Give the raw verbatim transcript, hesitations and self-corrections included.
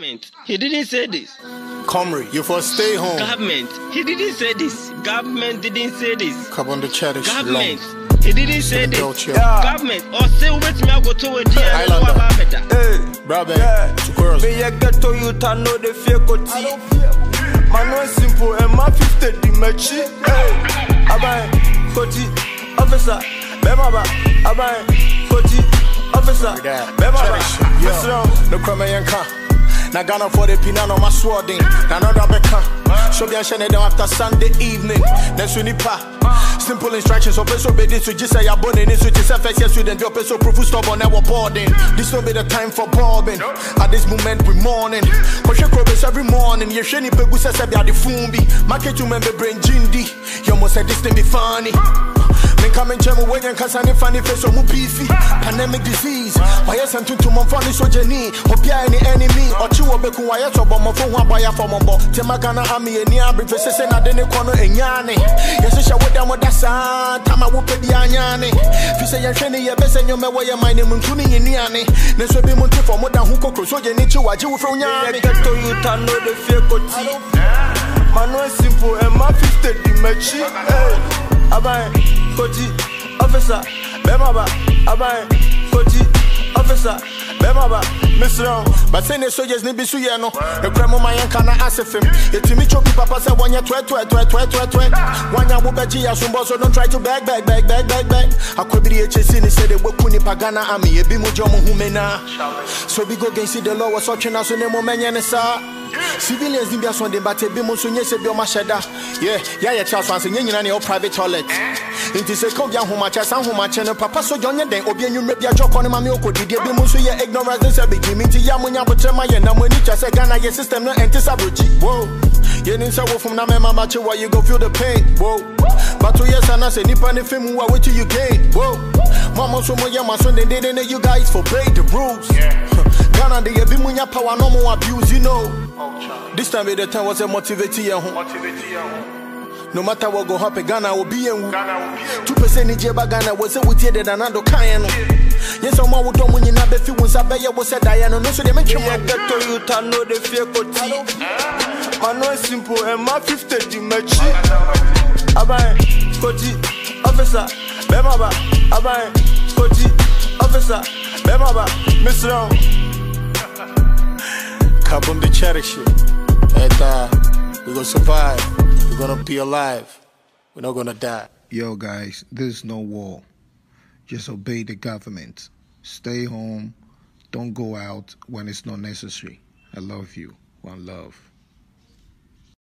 Government, he didn't say this. Comrie, you for stay home. Government, he didn't say this. Government didn't say this. Come on the cherish. Government, he didn't say this. Yeah. Government, or say wait me I go to a dear. Hey, brother, yeah. Me I get to you to know the fake tea. Man no simple and my fifty the machi. Hey, abai, koti, officer, bema, abai, koti, officer, bema, yo, no crime yanka. Na Ghana for the pinano my swording. Na another beka. So be a shene down after Sunday evening. Next we nipa. Simple instructions so peso be this. We just say ya born in this. We just say yes we then do peso proof stubborn never boarding. This don't be the time for bobbing. At this moment we mourning. Cause she crobes every morning. You sheni pegu se se be a the fumbi. Market you member brain jindi. You must say this thing be funny. Men come and chemo when you can't funny face or mu beefy. Pandemic disease. Why you sent to my funny so jenny. Hope ya any enemy. Or you will be quiet or bomb for one buyer for mumbo. Temagana Ami and Yabri versus and I didn't corner and yanni. Yes, I would down with that son. Time I will pay the Anyani. If you say you're training your best and your way your mind and tuning in Yanni. Let's be Monte for more than who could so you need to watch you from Yanni. Get to you to know the fake tea. Man, no simple and my fifty the machi. Abai, koti, officer, bema, abai, koti, officer, bema, Miss Round. But say the soldiers need be suyano. The crime of my yankana asif him. If you meet your papa say one year twelve, twelve, twelve, twelve, twelve, twelve. One year wubeji asumbo so don't try to bag, bag, bag, bag, bag, bag. I could be H S and say the Wakuni Pagana Army, a bimu jomo humena. So we go against the law was watching us in the moment and sa. Civilians in the Sunday, but a bimu sunye se bioma sheda. Yeah, yeah, yeah, Charles was in your private toilet. It is a code young whom I chas and whom I channel papa so young and then Obian you maybe a joke on my milk. Did you be musu ya ignorance and be Jimmy Yamunya but my and I'm when you just say Ghana your system no anti sabuchi. Whoa. You didn't say from na mema machi why you go feel the pain. Whoa. But two years and I say Nipa the film who wait till you gain. Whoa. Mama so my my son they didn't you guys forbade the rules. Ghana they be munya power no more abuse, you know. This time the time was a motivating you. No matter what go happen, Ghana will be in. Two percent in Jeba Ghana was a with you than another kind. Yes, I'm all done when you not be feeling Sabaya was a Diana. No, so they make you get to you to know the fear. Man, no simple and my fifty the machi. Abai, koti, officer, bema, abai, koti, officer, bema, Miss Round. Kabum the cherish it. And uh, we're gonna survive. We're gonna be alive. We're not gonna die. Yo, guys, there's no war. Just obey the government. Stay home. Don't go out when it's not necessary. I love you. One love.